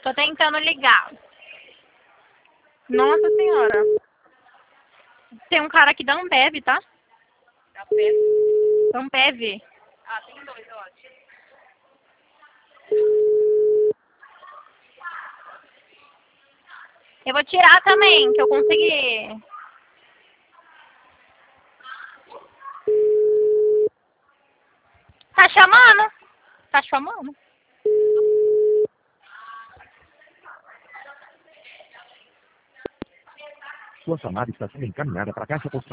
Tô tentando ligar. Nossa senhora. Tem um cara aqui da Ambev, tá? Ambev. Ah, tem dois, eu acho. Eu vou tirar também, que eu consegui. Tá chamando? Tá chamando? Sua chamada está sendo encaminhada para a caixa postal.